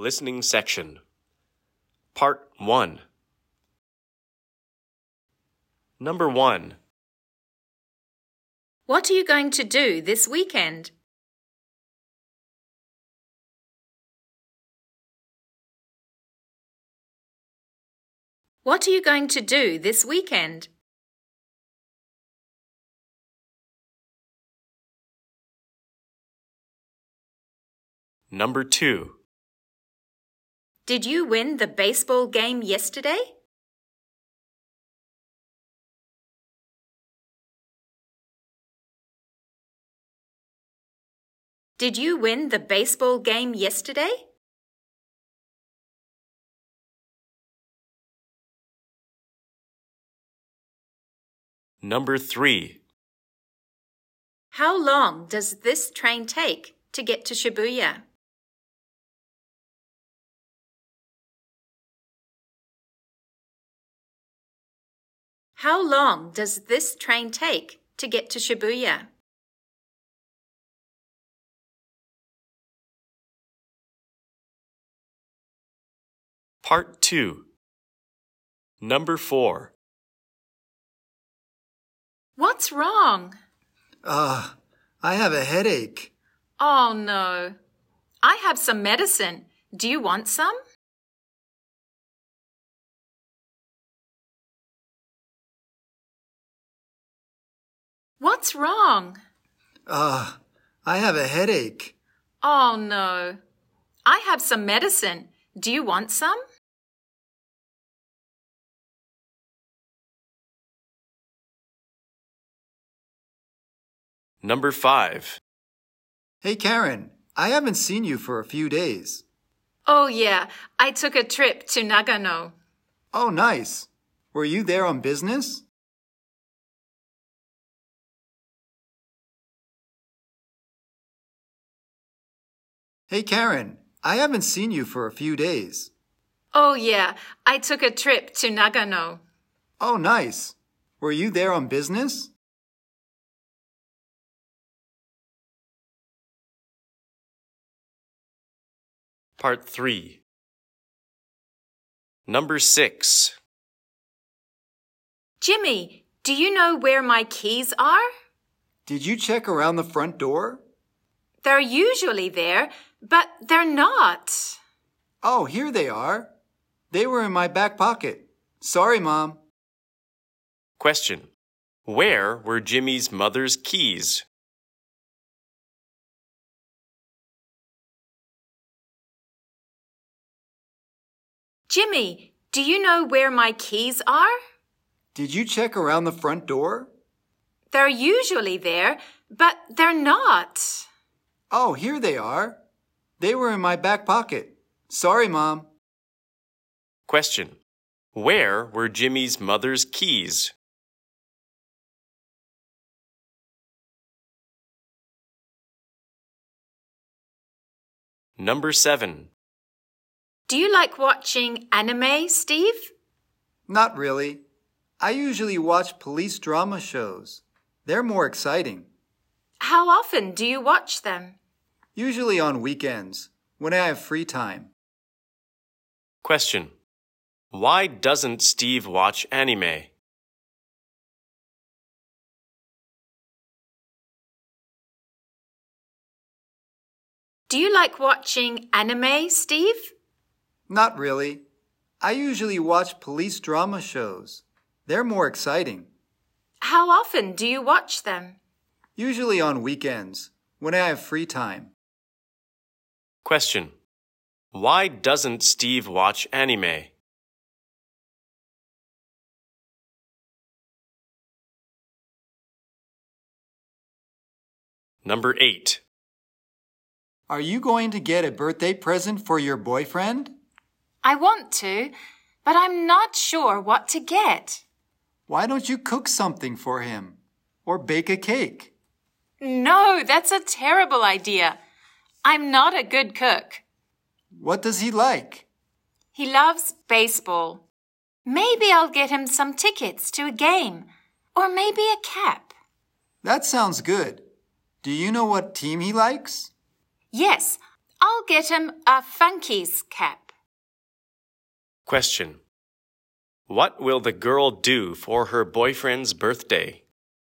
Listening section. Part 1. Number 1. What are you going to do this weekend? What are you going to do this weekend? Number 2. Did you win the baseball game yesterday? Did you win the baseball game yesterday? Number 3. How long does this train take to get to Shibuya? How long does this train take to get to Shibuya? Part 2. Number 4. What's wrong? I have a headache. Oh, no. I have some medicine. Do you want some? What's wrong? I have a headache. Oh, no. I have some medicine. Do you want some? Number 5. Hey, Karen, I haven't seen you for a few days. Oh, yeah. I took a trip to Nagano. Oh, nice. Were you there on business? Hey, Karen, I haven't seen you for a few days. Oh, yeah. I took a trip to Nagano. Oh, nice. Were you there on business? Part 3. Number 6. Jimmy, do you know where my keys are? Did you check around the front door? They're usually there, but they're not. Oh, here they are. They were in my back pocket. Sorry, Mom. Question. Where were Jimmy's mother's keys? Jimmy, do you know where my keys are? Did you check around the front door? They're usually there, but they're not. Oh, here they are. They were in my back pocket. Sorry, Mom. Question. Where were Jimmy's mother's keys? Number 7. Do you like watching anime, Steve? Not really. I usually watch police drama shows. They're more exciting. How often do you watch them? Usually on weekends, when I have free time. Question. Why doesn't Steve watch anime? Do you like watching anime, Steve? Not really. I usually watch police drama shows. They're more exciting. How often do you watch them? Usually on weekends, when I have free time. Question. Why doesn't Steve watch anime? Number 8. Are you going to get a birthday present for your boyfriend? I want to, but I'm not sure what to get. Why don't you cook something for him? Or bake a cake? No, that's a terrible idea. I'm not a good cook. What does he like? He loves baseball. Maybe I'll get him some tickets to a game, or maybe a cap. That sounds good. Do you know what team he likes? Yes, I'll get him a Funky's cap. Question. What will the girl do for her boyfriend's birthday?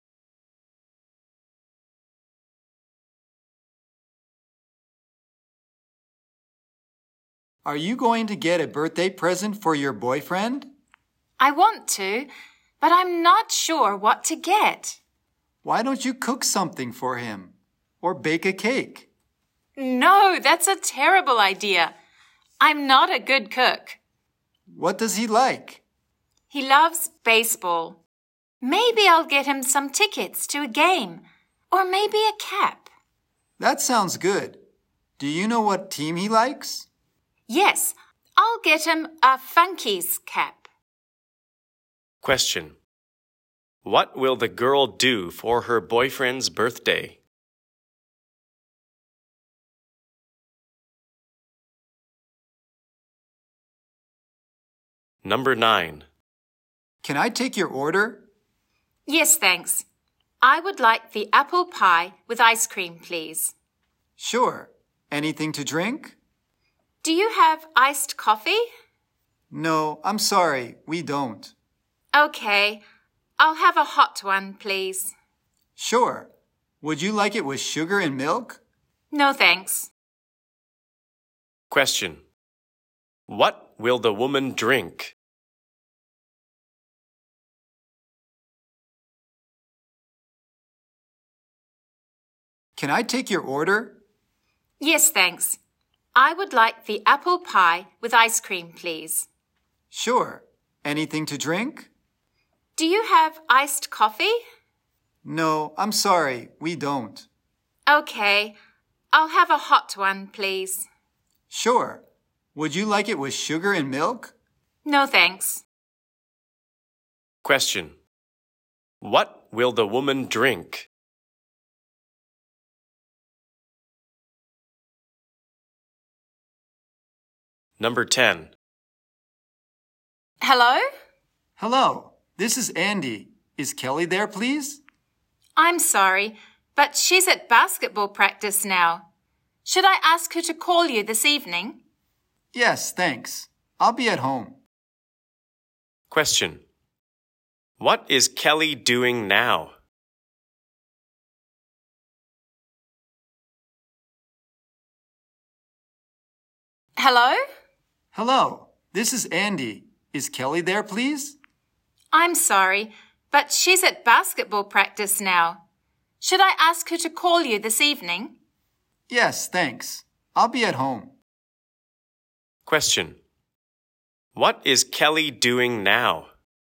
Are you going to get a birthday present for your boyfriend? I want to, but I'm not sure what to get. Why don't you cook something for him? Or bake a cake? No, that's a terrible idea. I'm not a good cook. What does he like? He loves baseball. Maybe I'll get him some tickets to a game, or maybe a cap. That sounds good. Do you know what team he likes? Yes, I'll get him a Funky's cap. Question. What will the girl do for her boyfriend's birthday? Number 9. Can I take your order? Yes, thanks. I would like the apple pie with ice cream, please. Sure. Anything to drink? Do you have iced coffee? No, I'm sorry, we don't. Okay, I'll have a hot one, please. Sure. Would you like it with sugar and milk? No, thanks. Question. What will the woman drink? Can I take your order? Yes, thanks. I would like the apple pie with ice cream, please. Sure. Anything to drink? Do you have iced coffee? No, I'm sorry, we don't. Okay, I'll have a hot one, please. Sure. Would you like it with sugar and milk? No, thanks. Question. What will the woman drink? Number 10. Hello? Hello, this is Andy. Is Kelly there, please? I'm sorry, but she's at basketball practice now. Should I ask her to call you this evening? Yes, thanks. I'll be at home. Question. What is Kelly doing now? Hello? Hello, this is Andy. Is Kelly there, please? I'm sorry, but she's at basketball practice now. Should I ask her to call you this evening? Yes, thanks. I'll be at home. Question. What is Kelly doing now?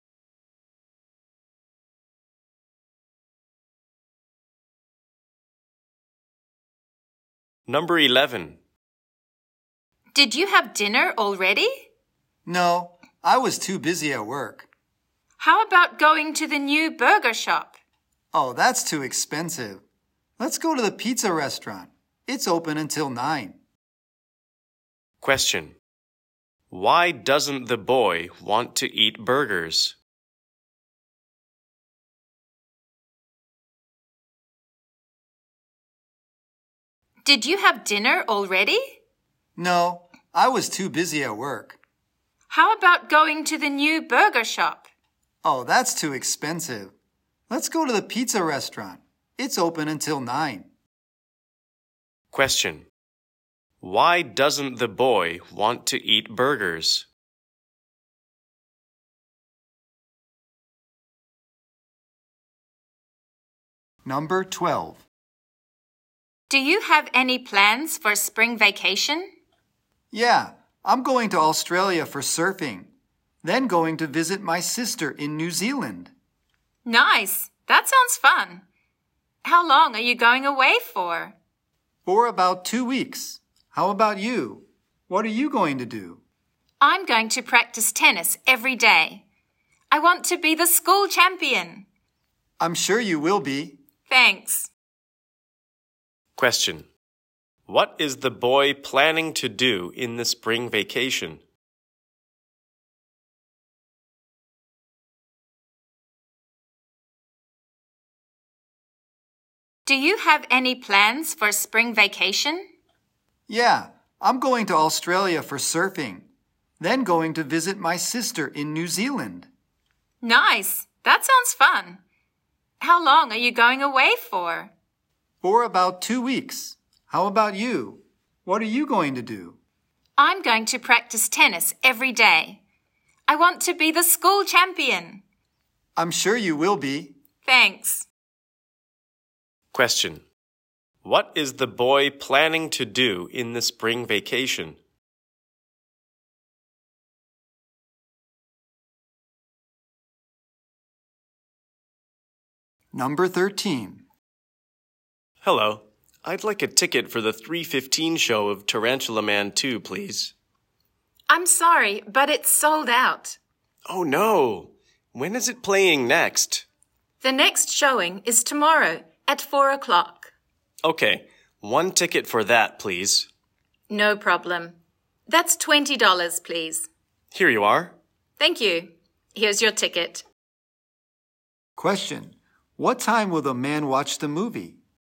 Number 11. Did you have dinner already? No, I was too busy at work. How about going to the new burger shop? Oh, that's too expensive. Let's go to the pizza restaurant. It's open until 9. Question. Why doesn't the boy want to eat burgers? Did you have dinner already? No, I was too busy at work. How about going to the new burger shop? Oh, that's too expensive. Let's go to the pizza restaurant. It's open until 9. Question. Why doesn't the boy want to eat burgers? Number 12. Do you have any plans for spring vacation? Yeah, I'm going to Australia for surfing. Then going to visit my sister in New Zealand. Nice. That sounds fun. How long are you going away for? For about 2 weeks. How about you? What are you going to do? I'm going to practice tennis every day. I want to be the school champion. I'm sure you will be. Thanks. Question. What is the boy planning to do in the spring vacation? Do you have any plans for spring vacation? Yeah, I'm going to Australia for surfing, then going to visit my sister in New Zealand. Nice. That sounds fun. How long are you going away for? For about 2 weeks. How about you? What are you going to do? I'm going to practice tennis every day. I want to be the school champion. I'm sure you will be. Thanks. Question. What is the boy planning to do in the spring vacation? Number 13. Hello. I'd like a ticket for the 3:15 show of Tarantula Man 2, please. I'm sorry, but it's sold out. Oh, no. When is it playing next? The next showing is tomorrow at 4 o'clock. Okay, 1 ticket for that, please. No problem. That's $20, please. Here you are. Thank you. Here's your ticket. Question. What time will the man watch the movie?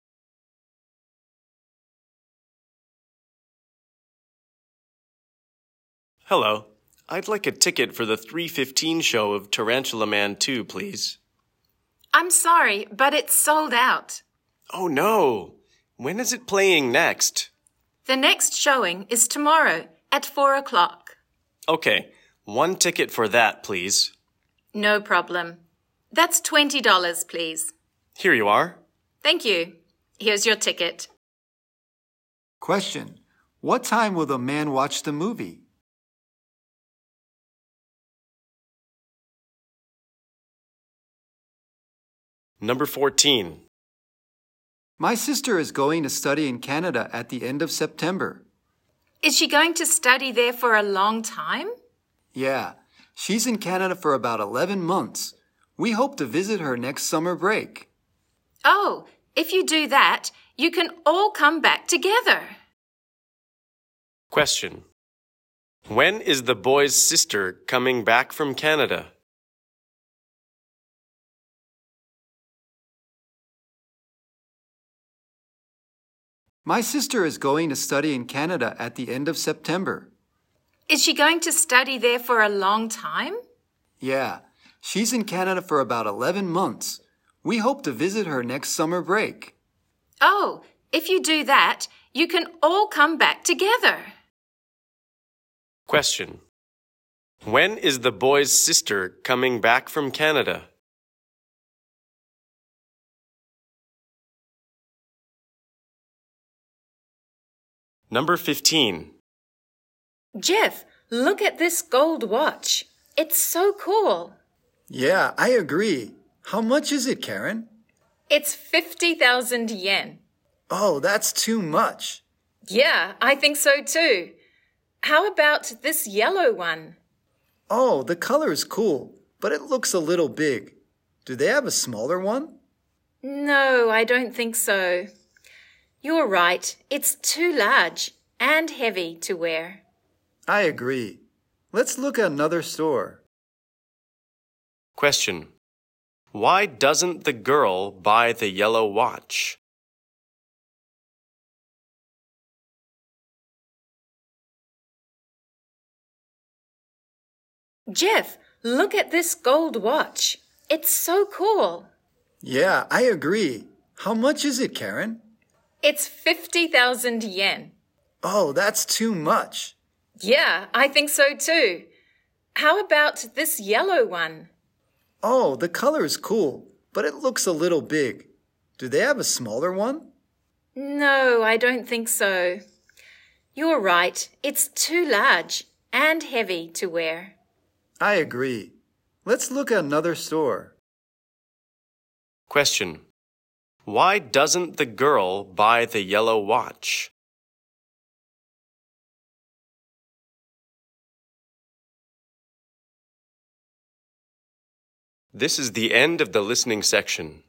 Hello. I'd like a ticket for the 3:15 show of Tarantula Man 2, please. I'm sorry, but it's sold out. Oh, no. When is it playing next? The next showing is tomorrow at 4 o'clock. Okay, 1 ticket for that, please. No problem. That's $20, please. Here you are. Thank you. Here's your ticket. Question. What time will the man watch the movie? Number 14. My sister is going to study in Canada at the end of September. Is she going to study there for a long time? Yeah, she's in Canada for about 11 months. We hope to visit her next summer break. Oh, if you do that, you can all come back together. Question. When is the boy's sister coming back from Canada? My sister is going to study in Canada at the end of September. Is she going to study there for a long time? Yeah, she's in Canada for about 11 months. We hope to visit her next summer break. Oh, if you do that, you can all come back together. Question. When is the boy's sister coming back from Canada? Number 15. Jeff, look at this gold watch. It's so cool. Yeah, I agree. How much is it, Karen? It's 50,000 yen. Oh, that's too much. Yeah, I think so too. How about this yellow one? Oh, the color is cool, but it looks a little big. Do they have a smaller one? No, I don't think so. You're right. It's too large and heavy to wear. I agree. Let's look at another store. Question. Why doesn't the girl buy the yellow watch? Jeff, look at this gold watch. It's so cool. Yeah, I agree. How much is it, Karen? It's 50,000 yen. Oh, that's too much. Yeah, I think so too. How about this yellow one? Oh, the color is cool, but it looks a little big. Do they have a smaller one? No, I don't think so. You're right. It's too large and heavy to wear. I agree. Let's look at another store. Question. Why doesn't the girl buy the yellow watch? This is the end of the listening section.